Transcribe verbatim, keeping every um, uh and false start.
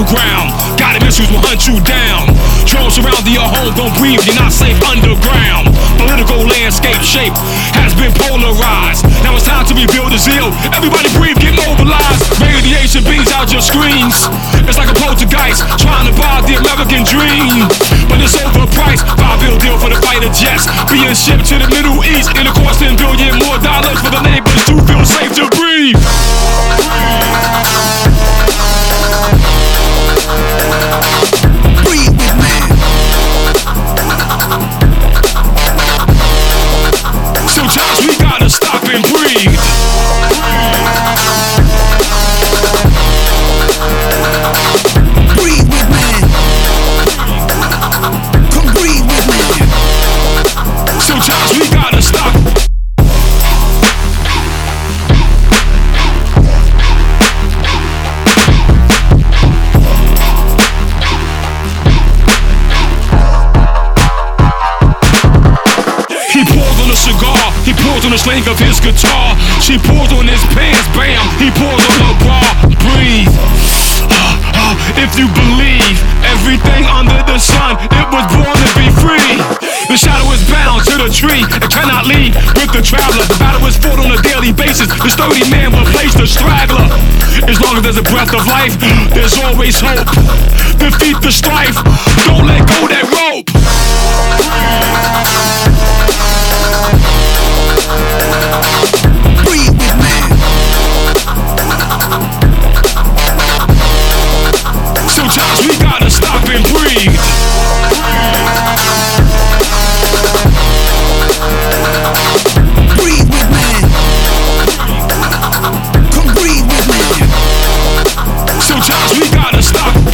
underground. Guided missiles will hunt you down. Drones surrounding your home, don't breathe, you're not safe underground. Political landscape shape has been polarized. Now it's time to rebuild the zeal. Everybody breathe, get mobilized. Radiation beams out your screens. It's like a poltergeist trying to buy the American dream, but it's overpriced. Five bill deal for the fighter jets being shipped to the Middle East. And it costs ten billion more dollars for the neighbors to feel safe to breathe. Breathe with me. Sometimes we gotta stop and breathe. Breathe with me. Come breathe with me. Sometimes we gotta stop. He pulled on a cigar, he pulled on the sling of his guitar. She pulled on his pants, bam, he pulled on her bra. Breathe. If you believe everything under the sun, it was born to be free. The shadow is bound to the tree and cannot leave with the traveler. The battle is fought on a daily basis. The sturdy man will place the straggler. As long as there's a breath of life, there's always hope. Defeat the strife, don't let go that rope. Breathe with me. Sometimes we gotta stop and breathe. Breathe with me. Come breathe with me. Sometimes we gotta stop.